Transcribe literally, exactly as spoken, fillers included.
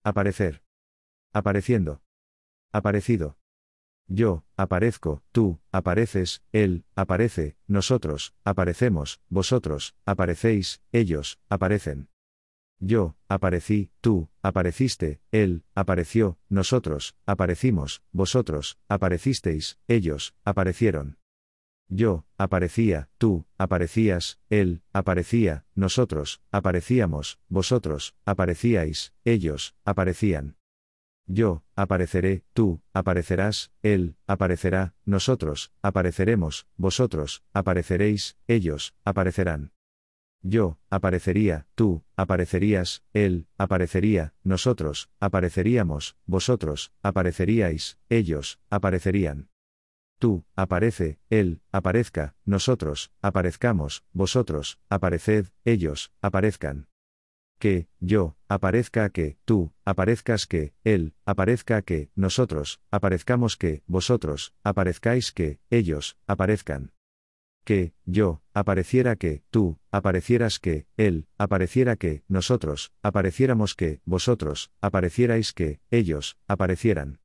Aparecer. Apareciendo. Aparecido. Yo, aparezco, tú, apareces, él, aparece, nosotros, aparecemos, vosotros, aparecéis, ellos, aparecen. Yo, aparecí, tú, apareciste, él, apareció, nosotros, aparecimos, vosotros, aparecisteis, ellos, aparecieron. Yo, aparecía, tú, aparecías, él, aparecía, nosotros, aparecíamos, vosotros, aparecíais, ellos, aparecían. Yo, apareceré, tú, aparecerás, él, aparecerá, nosotros, apareceremos, vosotros, apareceréis, ellos, aparecerán. Yo, aparecería, tú, aparecerías, él, aparecería, nosotros, apareceríamos, vosotros, apareceríais, ellos, aparecerían. Tú, aparece, él, aparezca, nosotros, aparezcamos, vosotros, apareced, ellos, aparezcan. Que, yo, aparezca que, tú, aparezcas que, él, aparezca que, nosotros, aparezcamos que, vosotros, aparezcáis que, ellos, aparezcan. Que, yo, apareciera que, tú, aparecieras que, él, apareciera que, nosotros, apareciéramos que, vosotros, aparecierais que, ellos, aparecieran.